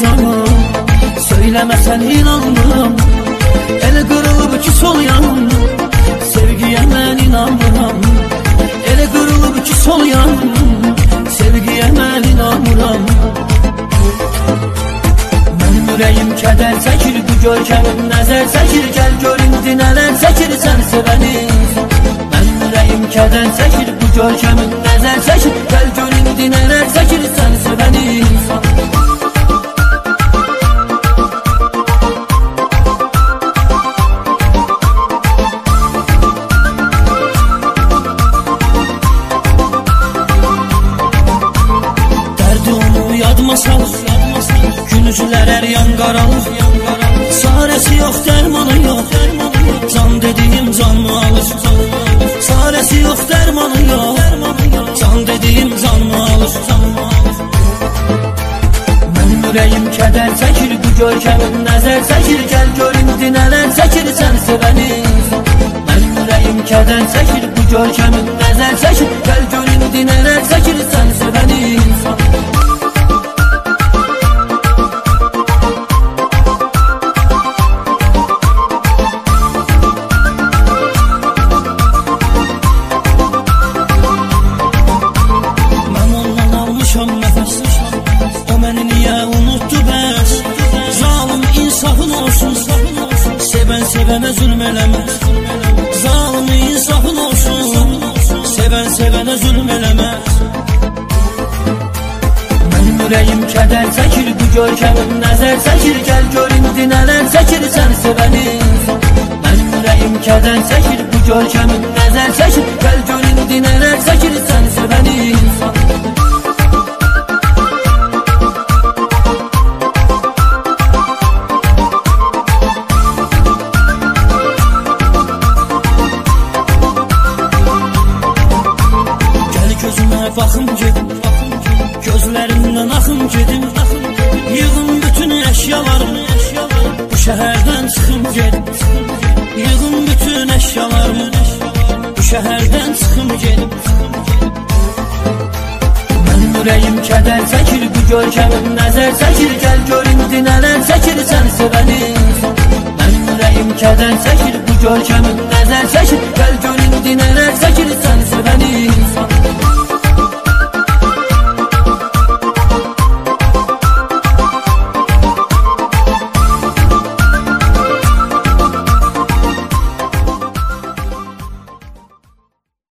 canım. Söylemesen inanmıram. Ele kırılıp ki sol yanım. Sevgiye ben inanmıram. Ele kırılıp ki sol yanım. Sevgiye ben inanmıram. Mənim ürəyim kədər çəkir, bu görkəmin nəzər çəkir. Gəl görün dinələr çəkir sən sevəniz. Mənim ürəyim kədər çəkir, bu görkəmin nəzər çəkir. Gəl görün dinələr çəkir sən sevəniz. Dərdi onu yadıma salır, günücülər hər yan qaralır. Çarəsi yox, dərmanı yox. Can dediyim canımı alır. Çarəsi yox, dərmanı yox. Can dediyim canımı alır. Mənim ürəyim kədər çəkir, bu görkəmin nəzər çəkir. Gəl görün dinələr çəkir sən sevəniz. Mənim ürəyim kədər çəkir, bu görkəmin nəzər çəkir. Gəl görün dinələr çəkir sən sevəniz. O məni niyə unutdu bəs? Zalim insafın olsun, sevən sevənə zülm eləməz. Zalim insafın olsun, sevən sevənə zülm eləməz. Mənim ürəyim kədər çəkir, bu görkəmin nəzər çəkir. Gəl görün dinələr çəkir sən sevəniz. Mənim ürəyim kədər çəkir, bu görkəmin nəzər çəkir. Gəl görün dinələr çəkir sən sevəniz. Gözümə baxım gedim, gözlərimdən axım gedim. Yığım bütün əşyalarımı, bu şəhərdən çıxım gedim. Yığım bütün əşyalarımı, bu şəhərdən çıxım gedim. Mənim ürəyim kədər çəkir, bu görkəmin nəzər çəkir. Gəl görün dinələr çəkir sən sevəniz. Mənim ürəyim kədər çəkir, bu görkəmin